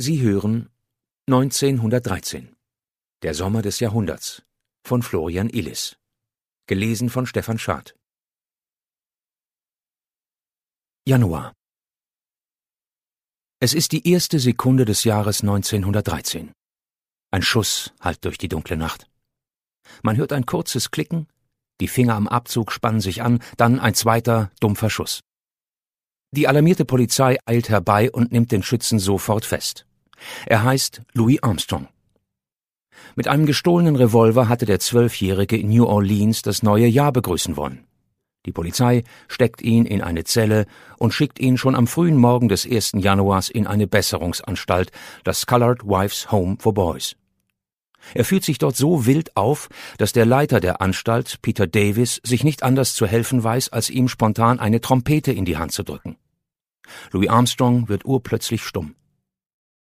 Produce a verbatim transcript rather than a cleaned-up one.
Sie hören neunzehnhundertdreizehn. Der Sommer des Jahrhunderts von Florian Illis. Gelesen von Stefan Schad. Januar. Es ist die erste Sekunde des Jahres neunzehnhundertdreizehn. Ein Schuss hallt durch die dunkle Nacht. Man hört ein kurzes Klicken, die Finger am Abzug spannen sich an, dann ein zweiter, dumpfer Schuss. Die alarmierte Polizei eilt herbei und nimmt den Schützen sofort fest. Er heißt Louis Armstrong. Mit einem gestohlenen Revolver hatte der Zwölfjährige in New Orleans das neue Jahr begrüßen wollen. Die Polizei steckt ihn in eine Zelle und schickt ihn schon am frühen Morgen des ersten Januars in eine Besserungsanstalt, das Colored Wives Home for Boys. Er führt sich dort so wild auf, dass der Leiter der Anstalt, Peter Davis, sich nicht anders zu helfen weiß, als ihm spontan eine Trompete in die Hand zu drücken. Louis Armstrong wird urplötzlich stumm.